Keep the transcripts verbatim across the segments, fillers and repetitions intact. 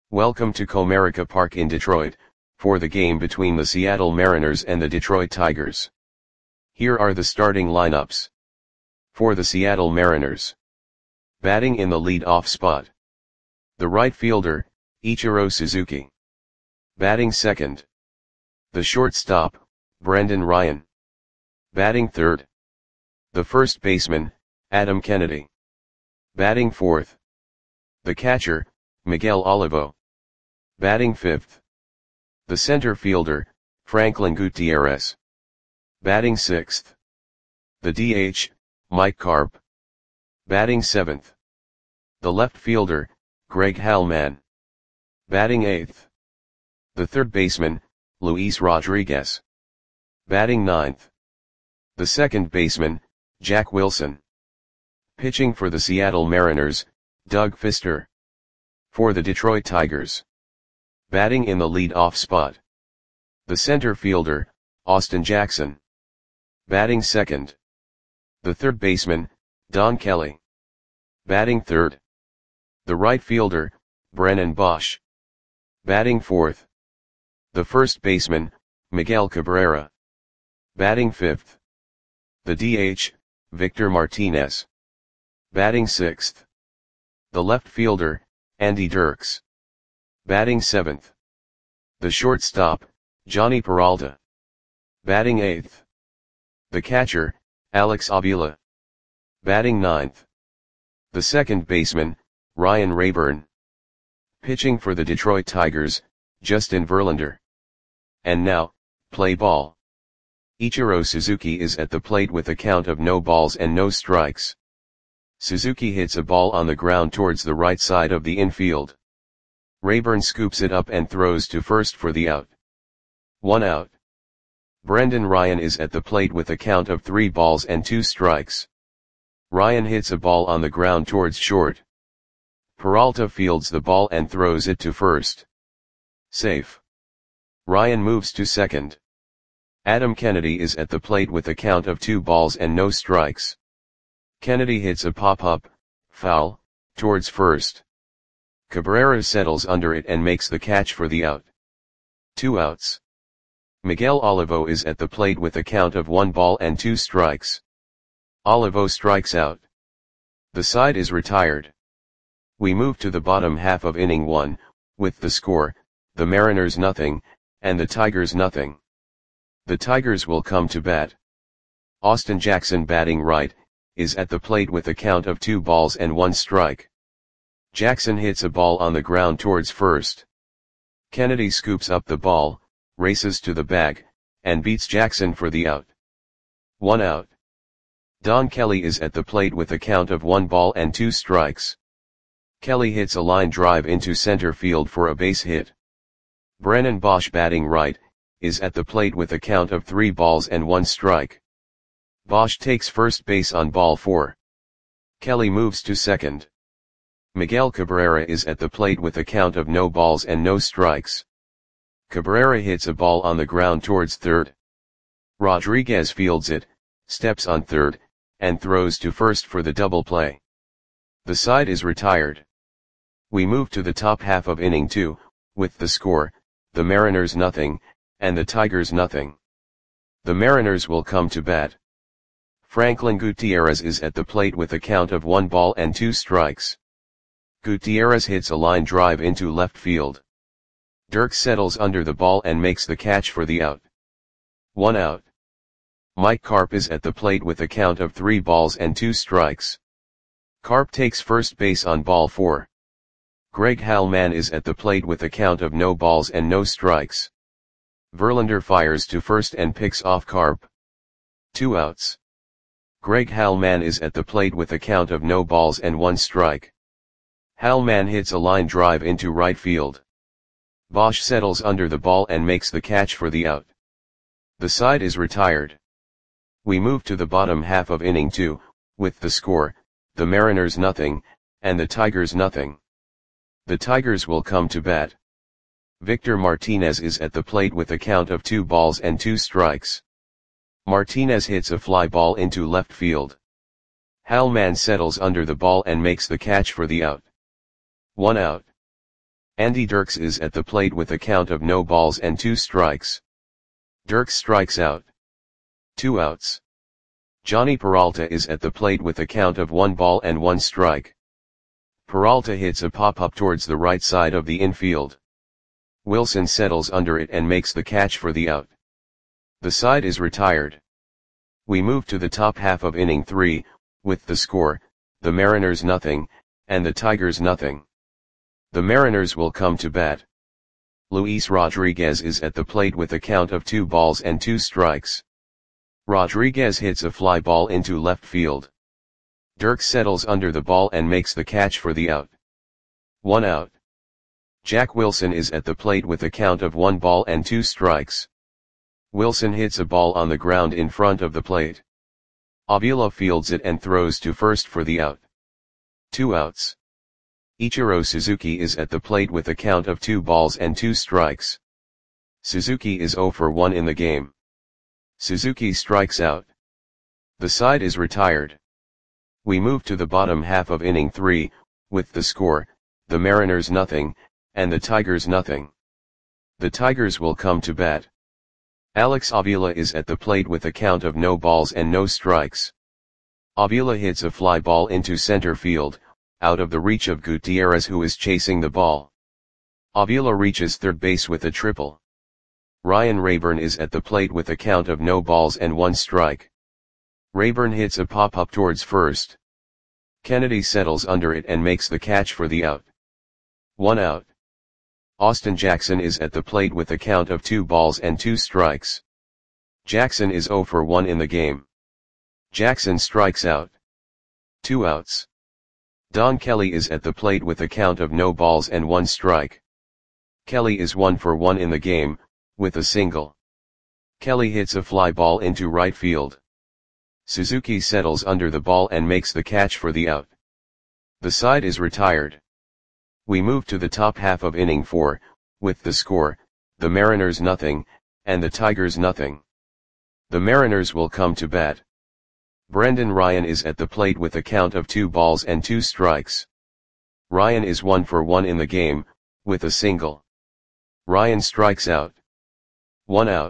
Welcome to Comerica Park in Detroit, for the game between the Seattle Mariners and the Detroit Tigers. Here are the starting lineups. For the Seattle Mariners. Batting in the lead-off spot. The right fielder, Ichiro Suzuki. Batting second. The shortstop, Brendan Ryan. Batting third. The first baseman, Adam Kennedy. Batting fourth. The catcher, Miguel Olivo. Batting fifth. The center fielder, Franklin Gutierrez. Batting sixth. The D H, Mike Carp. Batting seventh. The left fielder, Greg Halman. Batting eighth. The third baseman, Luis Rodriguez. Batting ninth. The second baseman, Jack Wilson. Pitching for the Seattle Mariners, Doug Fister. For the Detroit Tigers. Batting in the lead-off spot. The center fielder, Austin Jackson. Batting second. The third baseman, Don Kelly. Batting third. The right fielder, Brennan Bosch. Batting fourth. The first baseman, Miguel Cabrera. Batting fifth. The D H, Victor Martinez. Batting sixth. The left fielder, Andy Dirks. Batting seventh. The shortstop, Johnny Peralta. Batting eighth. The catcher, Alex Avila. Batting ninth. The second baseman, Ryan Rayburn. Pitching for the Detroit Tigers, Justin Verlander. And now, play ball. Ichiro Suzuki is at the plate with a count of no balls and no strikes. Suzuki hits a ball on the ground towards the right side of the infield. Rayburn scoops it up and throws to first for the out. One out. Brendan Ryan is at the plate with a count of three balls and two strikes. Ryan hits a ball on the ground towards short. Peralta fields the ball and throws it to first. Safe. Ryan moves to second. Adam Kennedy is at the plate with a count of two balls and no strikes. Kennedy hits a pop-up, foul, towards first. Cabrera settles under it and makes the catch for the out. Two outs. Miguel Olivo is at the plate with a count of one ball and two strikes. Olivo strikes out. The side is retired. We move to the bottom half of inning one, with the score, the Mariners nothing, and the Tigers nothing. The Tigers will come to bat. Austin Jackson batting right, is at the plate with a count of two balls and one strike. Jackson hits a ball on the ground towards first. Kennedy scoops up the ball, races to the bag, and beats Jackson for the out. One out. Don Kelly is at the plate with a count of one ball and two strikes. Kelly hits a line drive into center field for a base hit. Brennan Bosch batting right, is at the plate with a count of three balls and one strike. Bosch takes first base on ball four. Kelly moves to second. Miguel Cabrera is at the plate with a count of no balls and no strikes. Cabrera hits a ball on the ground towards third. Rodriguez fields it, steps on third, and throws to first for the double play. The side is retired. We move to the top half of inning two, with the score, the Mariners nothing, and the Tigers nothing. The Mariners will come to bat. Franklin Gutierrez is at the plate with a count of one ball and two strikes. Gutierrez hits a line drive into left field. Dirks settles under the ball and makes the catch for the out. One out. Mike Carp is at the plate with a count of three balls and two strikes. Carp takes first base on ball four. Greg Halman is at the plate with a count of no balls and no strikes. Verlander fires to first and picks off Carp. Two outs. Greg Halman is at the plate with a count of no balls and one strike. Halman hits a line drive into right field. Bosch settles under the ball and makes the catch for the out. The side is retired. We move to the bottom half of inning two, with the score, the Mariners nothing, and the Tigers nothing. The Tigers will come to bat. Victor Martinez is at the plate with a count of two balls and two strikes. Martinez hits a fly ball into left field. Halman settles under the ball and makes the catch for the out. One out. Andy Dirks is at the plate with a count of no balls and two strikes. Dirks strikes out. Two outs. Johnny Peralta is at the plate with a count of one ball and one strike. Peralta hits a pop-up towards the right side of the infield. Wilson settles under it and makes the catch for the out. The side is retired. We move to the top half of inning three, with the score, the Mariners nothing, and the Tigers nothing. The Mariners will come to bat. Luis Rodriguez is at the plate with a count of two balls and two strikes. Rodriguez hits a fly ball into left field. Dirks settles under the ball and makes the catch for the out. One out. Jack Wilson is at the plate with a count of one ball and two strikes. Wilson hits a ball on the ground in front of the plate. Avila fields it and throws to first for the out. Two outs. Ichiro Suzuki is at the plate with a count of two balls and two strikes. Suzuki is zero for one in the game. Suzuki strikes out. The side is retired. We move to the bottom half of inning three, with the score, the Mariners nothing, and the Tigers nothing. The Tigers will come to bat. Alex Avila is at the plate with a count of no balls and no strikes. Avila hits a fly ball into center field, out of the reach of Gutierrez, who is chasing the ball. Avila reaches third base with a triple. Ryan Rayburn is at the plate with a count of no balls and one strike. Rayburn hits a pop-up towards first. Kennedy settles under it and makes the catch for the out. One out. Austin Jackson is at the plate with a count of two balls and two strikes. Jackson is zero for one in the game. Jackson strikes out. Two outs. Don Kelly is at the plate with a count of no balls and one strike. Kelly is one for one in the game, with a single. Kelly hits a fly ball into right field. Suzuki settles under the ball and makes the catch for the out. The side is retired. We move to the top half of inning four, with the score, the Mariners nothing, and the Tigers nothing. The Mariners will come to bat. Brendan Ryan is at the plate with a count of two balls and two strikes. Ryan is one for one in the game, with a single. Ryan strikes out. One out.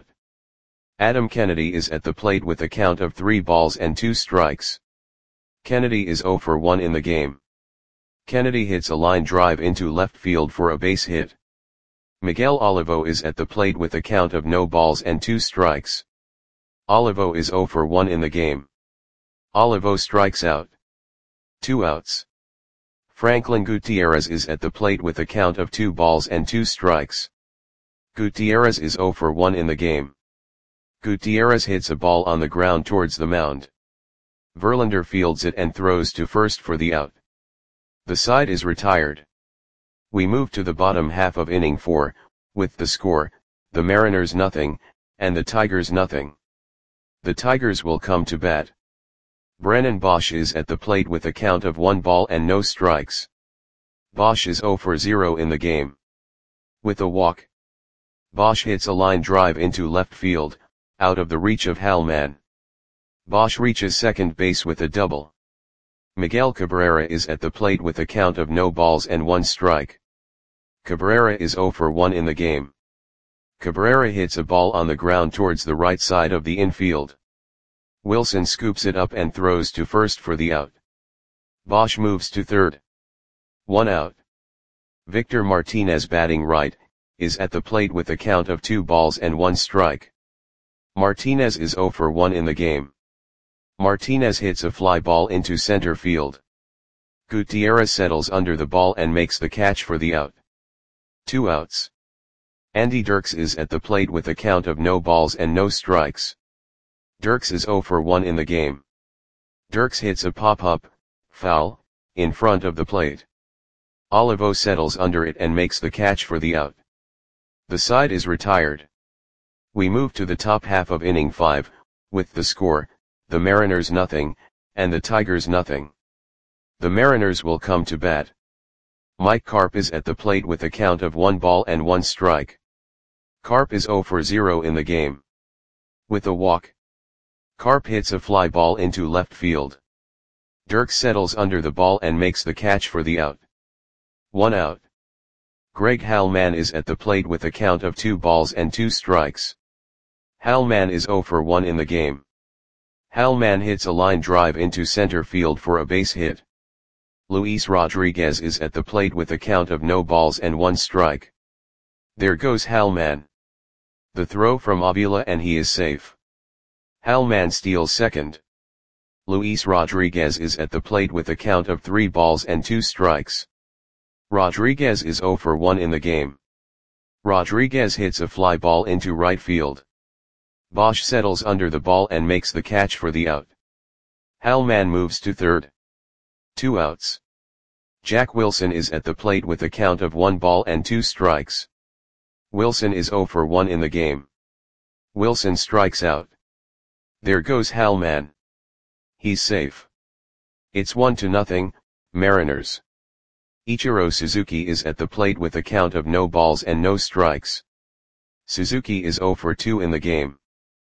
Adam Kennedy is at the plate with a count of three balls and two strikes. Kennedy is zero for one in the game. Kennedy hits a line drive into left field for a base hit. Miguel Olivo is at the plate with a count of no balls and two strikes. Olivo is zero for one in the game. Olivo strikes out. Two outs. Franklin Gutierrez is at the plate with a count of two balls and two strikes. Gutierrez is zero for one in the game. Gutierrez hits a ball on the ground towards the mound. Verlander fields it and throws to first for the out. The side is retired. We move to the bottom half of inning four, with the score, the Mariners nothing, and the Tigers nothing. The Tigers will come to bat. Brennan Bosch is at the plate with a count of one ball and no strikes. Bosch is zero for zero in the game. With a walk. Bosch hits a line drive into left field, out of the reach of Hal Mann. Bosch reaches second base with a double. Miguel Cabrera is at the plate with a count of no balls and one strike. Cabrera is zero for one in the game. Cabrera hits a ball on the ground towards the right side of the infield. Wilson scoops it up and throws to first for the out. Bosch moves to third. One out. Victor Martinez, batting right, is at the plate with a count of two balls and one strike. Martinez is zero for one in the game. Martinez hits a fly ball into center field. Gutierrez settles under the ball and makes the catch for the out. Two outs. Andy Dirks is at the plate with a count of no balls and no strikes. Dirks is zero for one in the game. Dirks hits a pop-up, foul, in front of the plate. Olivo settles under it and makes the catch for the out. The side is retired. We move to the top half of inning five, with the score, the Mariners nothing, and the Tigers nothing. The Mariners will come to bat. Mike Carp is at the plate with a count of one ball and one strike. Carp is zero for zero in the game. With a walk. Carp hits a fly ball into left field. Dirks settles under the ball and makes the catch for the out. One out. Greg Halman is at the plate with a count of two balls and two strikes. Halman is zero for one in the game. Halman hits a line drive into center field for a base hit. Luis Rodriguez is at the plate with a count of no balls and one strike. There goes Halman. The throw from Avila and he is safe. Halman steals second. Luis Rodriguez is at the plate with a count of three balls and two strikes. Rodriguez is zero for one in the game. Rodriguez hits a fly ball into right field. Bosch settles under the ball and makes the catch for the out. Halman moves to third. Two outs. Jack Wilson is at the plate with a count of one ball and two strikes. Wilson is zero for one in the game. Wilson strikes out. There goes Halman. He's safe. It's one to nothing, Mariners. Ichiro Suzuki is at the plate with a count of no balls and no strikes. Suzuki is zero for two in the game.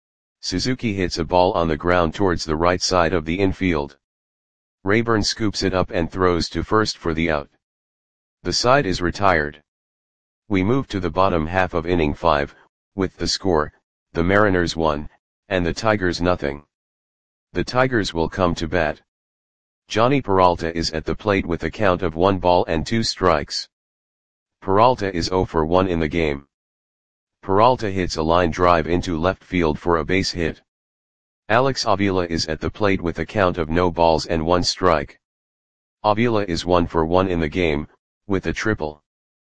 Suzuki hits a ball on the ground towards the right side of the infield. Rayburn scoops it up and throws to first for the out. The side is retired. We move to the bottom half of inning five, with the score, the Mariners one, and the Tigers nothing. The Tigers will come to bat. Johnny Peralta is at the plate with a count of one ball and two strikes. Peralta is zero for one in the game. Peralta hits a line drive into left field for a base hit. Alex Avila is at the plate with a count of no balls and one strike. Avila is one for one in the game, with a triple.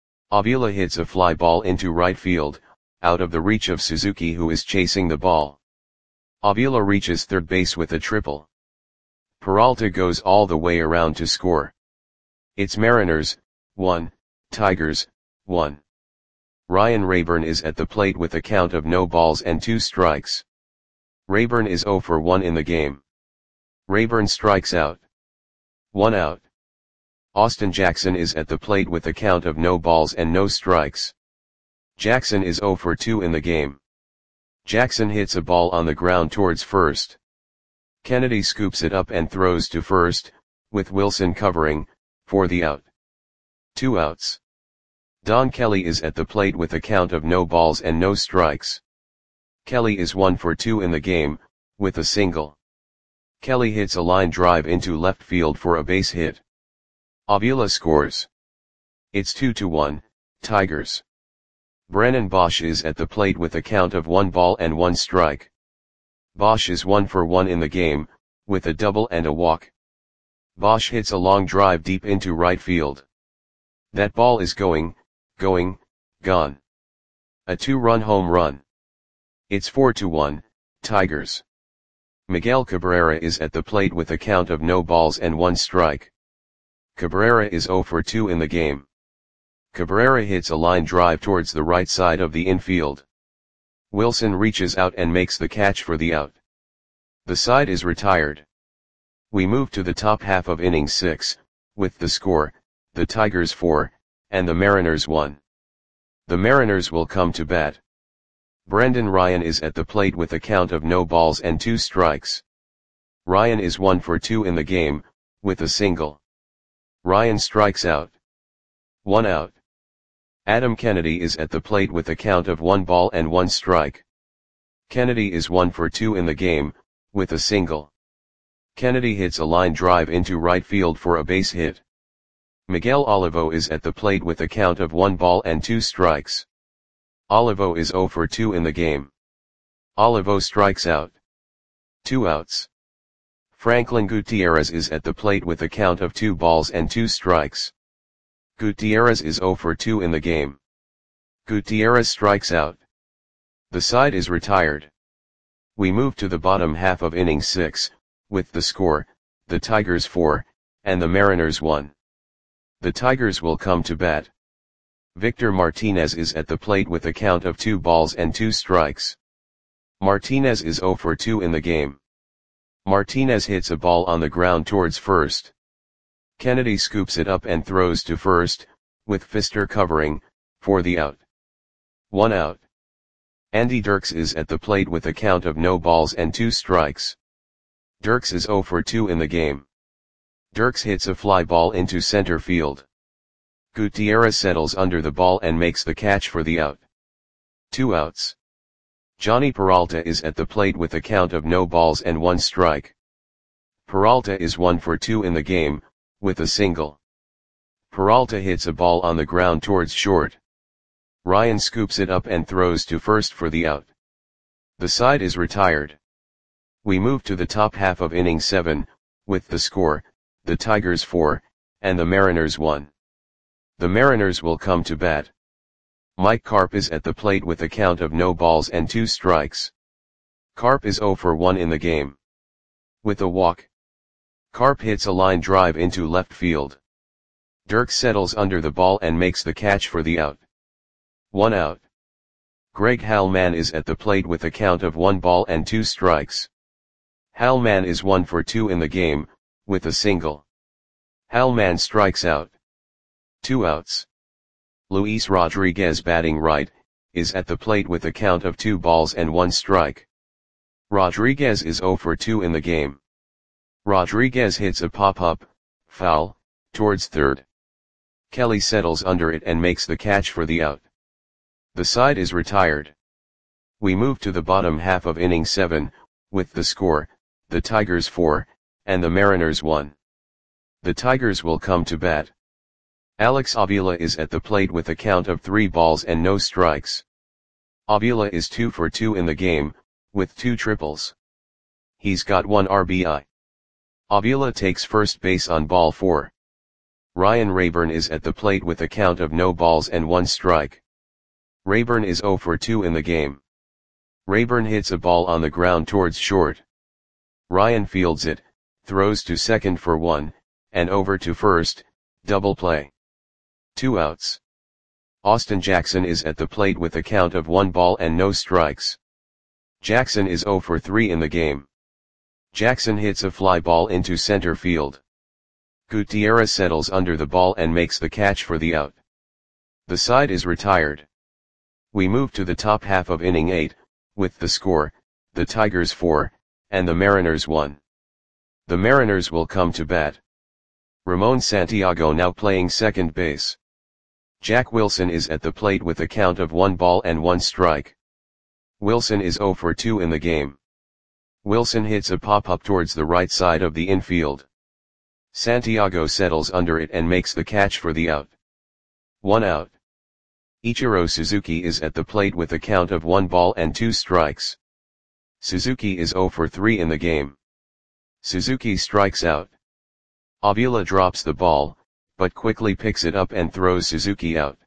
Avila hits a fly ball into right field, out of the reach of Suzuki who is chasing the ball. Avila reaches third base with a triple. Peralta goes all the way around to score. It's Mariners, one, Tigers, one. Ryan Rayburn is at the plate with a count of no balls and two strikes. Rayburn is zero for one in the game. Rayburn strikes out. One out. Austin Jackson is at the plate with a count of no balls and no strikes. Jackson is zero for two in the game. Jackson hits a ball on the ground towards first. Kennedy scoops it up and throws to first, with Wilson covering, for the out. Two outs. Don Kelly is at the plate with a count of no balls and no strikes. Kelly is one for two in the game, with a single. Kelly hits a line drive into left field for a base hit. Avila scores. It's two to one, Tigers. Brennan Bosch is at the plate with a count of one ball and one strike. Bosch is one for one in the game, with a double and a walk. Bosch hits a long drive deep into right field. That ball is going, going, gone. A two-run home run. It's four to one, Tigers. Miguel Cabrera is at the plate with a count of no balls and one strike. Cabrera is zero for two in the game. Cabrera hits a line drive towards the right side of the infield. Wilson reaches out and makes the catch for the out. The side is retired. We move to the top half of inning six, with the score, the Tigers four, and the Mariners one. The Mariners will come to bat. Brendan Ryan is at the plate with a count of no balls and two strikes. Ryan is one for two in the game, with a single. Ryan strikes out. One out. Adam Kennedy is at the plate with a count of one ball and one strike. Kennedy is one for two in the game, with a single. Kennedy hits a line drive into right field for a base hit. Miguel Olivo is at the plate with a count of one ball and two strikes. Olivo is zero for two in the game. Olivo strikes out. Two outs. Franklin Gutierrez is at the plate with a count of two balls and two strikes. Gutierrez is zero for two in the game. Gutierrez strikes out. The side is retired. We move to the bottom half of inning six, with the score, the Tigers four, and the Mariners one. The Tigers will come to bat. Victor Martinez is at the plate with a count of two balls and two strikes. Martinez is zero for two in the game. Martinez hits a ball on the ground towards first. Kennedy scoops it up and throws to first, with Pfister covering, for the out. One out. Andy Dirks is at the plate with a count of no balls and two strikes. Dirks is zero for two in the game. Dirks hits a fly ball into center field. Gutierrez settles under the ball and makes the catch for the out. Two outs. Johnny Peralta is at the plate with a count of no balls and one strike. Peralta is one for two in the game, with a single. Peralta hits a ball on the ground towards short. Ryan scoops it up and throws to first for the out. The side is retired. We move to the top half of inning seven, with the score, the Tigers four, and the Mariners one. The Mariners will come to bat. Mike Carp is at the plate with a count of no balls and two strikes. Carp is oh for one in the game. With a walk, Carp hits a line drive into left field. Dirk settles under the ball and makes the catch for the out. One out. Greg Halman is at the plate with a count of one ball and two strikes. Halman is one for two in the game, with a single. Halman strikes out. Two outs. Luis Rodriguez, batting right, is at the plate with a count of two balls and one strike. Rodriguez is oh for two in the game. Rodriguez hits a pop-up, foul, towards third. Kelly settles under it and makes the catch for the out. The side is retired. We move to the bottom half of inning seven, with the score, the Tigers four, and the Mariners one. The Tigers will come to bat. Alex Avila is at the plate with a count of three balls and no strikes. Avila is two for two in the game, with two triples. He's got one R B I. Avila takes first base on ball four. Ryan Rayburn is at the plate with a count of no balls and one strike. Rayburn is oh for two in the game. Rayburn hits a ball on the ground towards short. Ryan fields it, throws to second for one, and over to first, double play. Two outs. Austin Jackson is at the plate with a count of one ball and no strikes. Jackson is oh for three in the game. Jackson hits a fly ball into center field. Gutierrez settles under the ball and makes the catch for the out. The side is retired. We move to the top half of inning eight, with the score, the Tigers four, and the Mariners one. The Mariners will come to bat. Ramon Santiago now playing second base. Jack Wilson is at the plate with a count of one ball and one strike. Wilson is oh for two in the game. Wilson hits a pop-up towards the right side of the infield. Santiago settles under it and makes the catch for the out. One out. Ichiro Suzuki is at the plate with a count of one ball and two strikes. Suzuki is oh for three in the game. Suzuki strikes out. Avila drops the ball, but quickly picks it up and throws Suzuki out.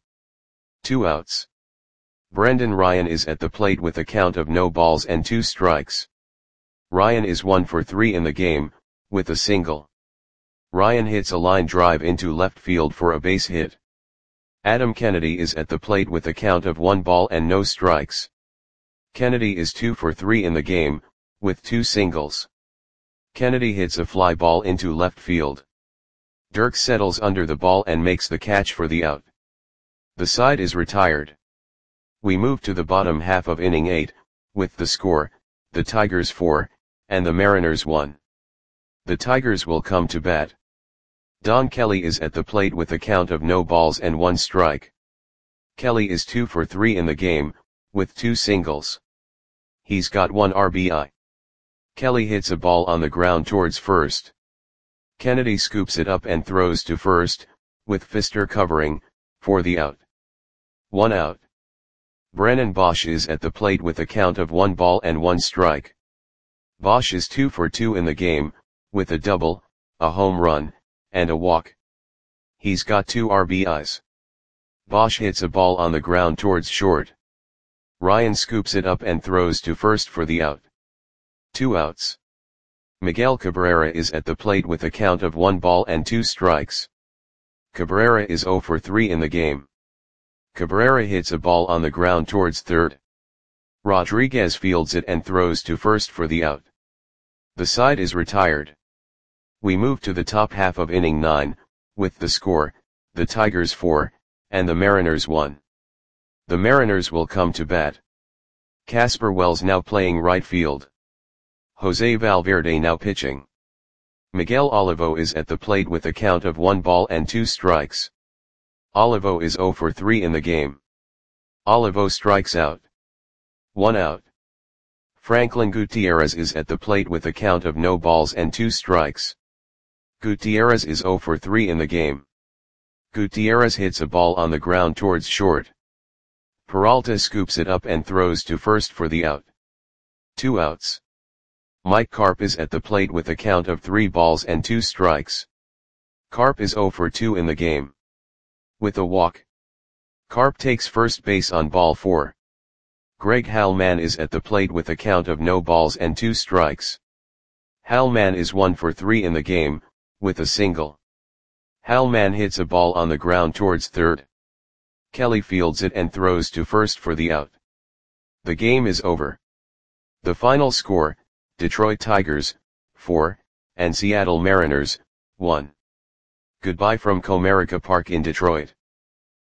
Two outs. Brendan Ryan is at the plate with a count of no balls and two strikes. Ryan is one for three in the game, with a single. Ryan hits a line drive into left field for a base hit. Adam Kennedy is at the plate with a count of one ball and no strikes. Kennedy is two for three in the game, with two singles. Kennedy hits a fly ball into left field. Dirk settles under the ball and makes the catch for the out. The side is retired. We move to the bottom half of inning eight, with the score, the Tigers four, and the Mariners one. The Tigers will come to bat. Don Kelly is at the plate with a count of no balls and one strike. Kelly is two for three in the game, with two singles. He's got one R B I. Kelly hits a ball on the ground towards first. Kennedy scoops it up and throws to first, with Pfister covering, for the out. One out. Brennan Bosch is at the plate with a count of one ball and one strike. Bosch is two for two in the game, with a double, a home run, and a walk. He's got two R B Is. Bosch hits a ball on the ground towards short. Ryan scoops it up and throws to first for the out. Two outs. Miguel Cabrera is at the plate with a count of one ball and two strikes. Cabrera is oh for three in the game. Cabrera hits a ball on the ground towards third. Rodriguez fields it and throws to first for the out. The side is retired. We move to the top half of inning nine, with the score, the Tigers four, and the Mariners one. The Mariners will come to bat. Casper Wells now playing right field. Jose Valverde now pitching. Miguel Olivo is at the plate with a count of one ball and two strikes. Olivo is zero for three in the game. Olivo strikes out. One out. Franklin Gutierrez is at the plate with a count of no balls and two strikes. Gutierrez is zero for three in the game. Gutierrez hits a ball on the ground towards short. Peralta scoops it up and throws to first for the out. Two outs. Mike Carp is at the plate with a count of three balls and two strikes. Carp is zero for two in the game. With a walk. Carp takes first base on ball four. Greg Halman is at the plate with a count of no balls and two strikes. Halman is one for three in the game, with a single. Halman hits a ball on the ground towards third. Kelly fields it and throws to first for the out. The game is over. The final score, Detroit Tigers, four, and Seattle Mariners, one. Goodbye from Comerica Park in Detroit.